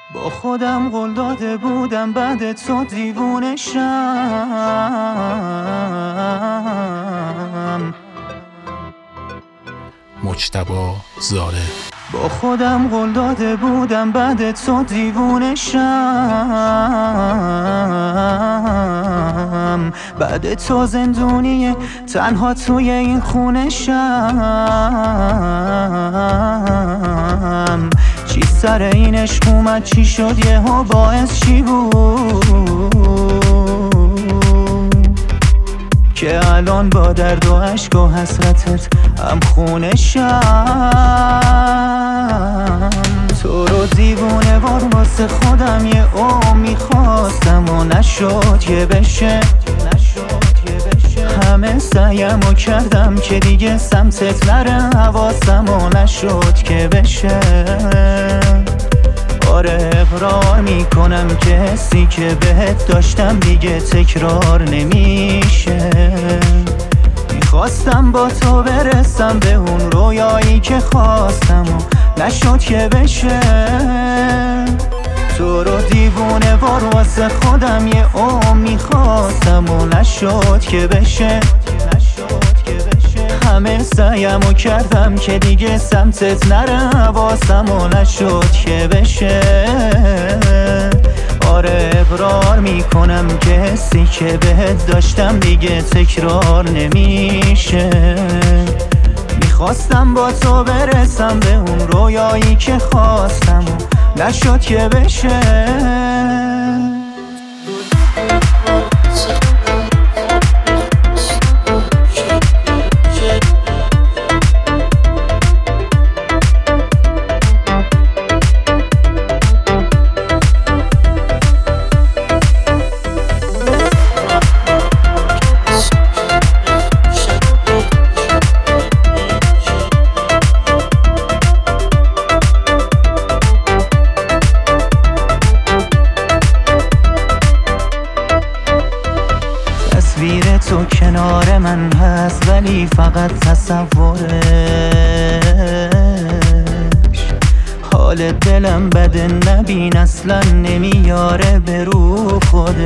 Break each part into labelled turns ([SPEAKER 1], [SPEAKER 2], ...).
[SPEAKER 1] با خودم قول داده بودم بعد تو دیوونه شم.
[SPEAKER 2] مجتبی زاره.
[SPEAKER 1] با خودم قول داده بودم بعد تو دیوونه شم. بعد تو زندونی تنها توی این خونه شم. چی سر این عشق اومد، چی شد یهو، باعث چی بود که الان با درد و عشق و حسرتت هم خونه شم. تو رو دیوونه وار واسه خودم یه میخواستم و نشد که بشه. همه سعیمو کردم که دیگه سمتت نره حواسم و نشد که بشه. آره اقرار میکنم که حسی که بهت داشتم دیگه تکرار نمیشه. میخواستم با تو برسم به اون رویایی که خواستم و نشد که بشه. تو رو دیوونه وار واسه خودم یه میخواستم و نشد که بشه. همه سعیمو کردم که دیگه سمتت نره حواسم و نشد که بشه. آره اقرار میکنم که حسی که بهت داشتم دیگه تکرار نمیشه. میخواستم با تو برسم به اون رویایی که خواستم و نشد که بشه. تصویر تو کنار من هست ولی فقط تصورش. حال دلم بده نبین اصلا نمیاره به رو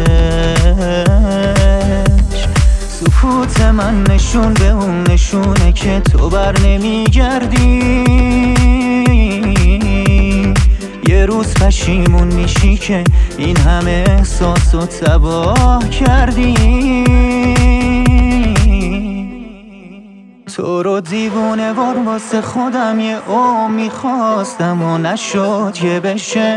[SPEAKER 1] خودش. سکوت من نشون به اون نشونه که تو بر نمیگردی. یه روز پشیمون میشی که این همه احساسو تباه کردی. تو رو دیوونه وار واسه خودم یه میخواستم و نشد که بشه.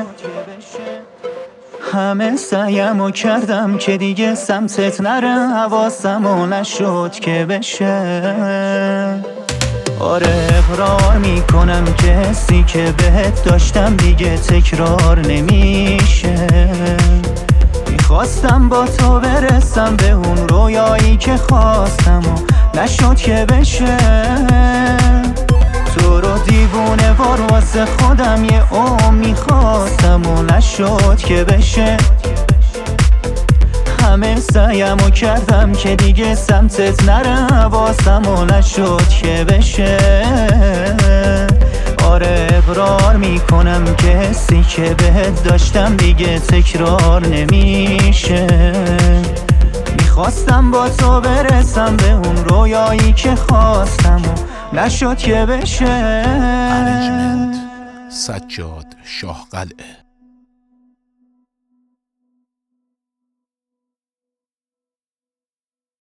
[SPEAKER 1] همه سعیمو کردم که دیگه سمتت نره حواسم و نشد که بشه. آره اقرار میکنم که حسی که بهت داشتم دیگه تکرار نمیشه. میخواستم با تو برسم به اون رویایی که خواستم و نشد که بشه. تو رو دیوونه وار واسه خودم یه میخواستم و نشد که بشه. همه سعیمو کردم که دیگه سمتت نره حواسم و نشد که بشه. آره اقرار میکنم که حسی که بهت داشتم دیگه تکرار نمیشه. میخواستم با تو برسم به اون رویایی که خواستم و نشد که بشه.
[SPEAKER 2] سجاد شاه قلعه.